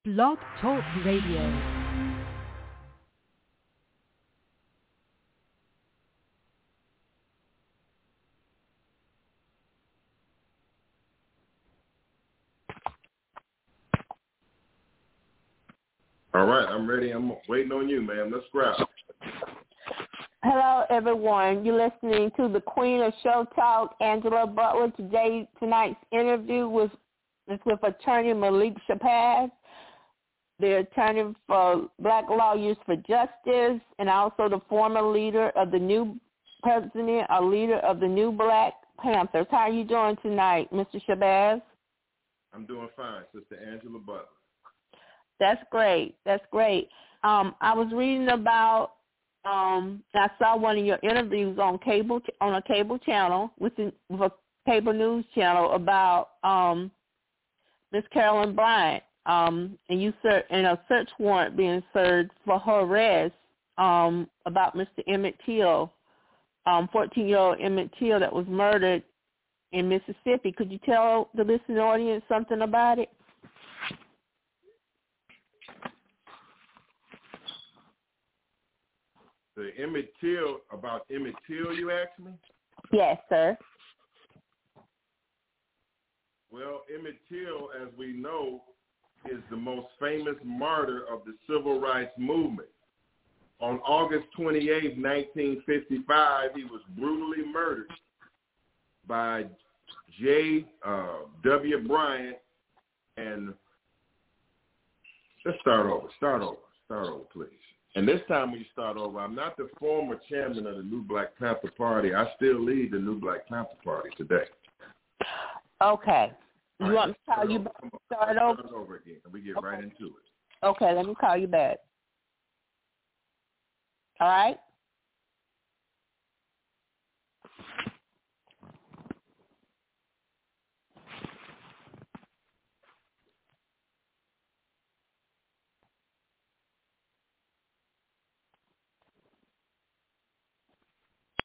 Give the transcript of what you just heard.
Blog Talk Radio. All right, I'm ready. I'm waiting on you, man. Let's grab. Hello, everyone. You're listening to the Queen of Show Talk, Angela Butler. Tonight's interview is with attorney Malik Shabazz, the attorney for Black Lawyers for Justice, and also the former leader of the new president or leader of the new Black Panthers. How are you doing tonight, Mr. Shabazz? I'm doing fine, Sister Angela Butler. That's great. That's great. I was reading about. I saw one of your interviews on a cable channel with a cable news channel about Miss Carolyn Bryant, and you and a search warrant being served for her arrest about Mr. Emmett Till, 14-year-old Emmett Till that was murdered in Mississippi. Could you tell the listening audience something about it? The Emmett Till, about Emmett Till, you asked me? Yes, sir. Well, Emmett Till, as we know, is the most famous martyr of the civil rights movement. On August 28, 1955, he was brutally murdered by J.W. Bryant and let's start over, please. And this time when you start over, I'm not the former chairman of the New Black Panther Party. I still lead the New Black Panther Party today. Okay. You want me to call you back? Start over again, and we get right into it. Okay, let me call you back. All right?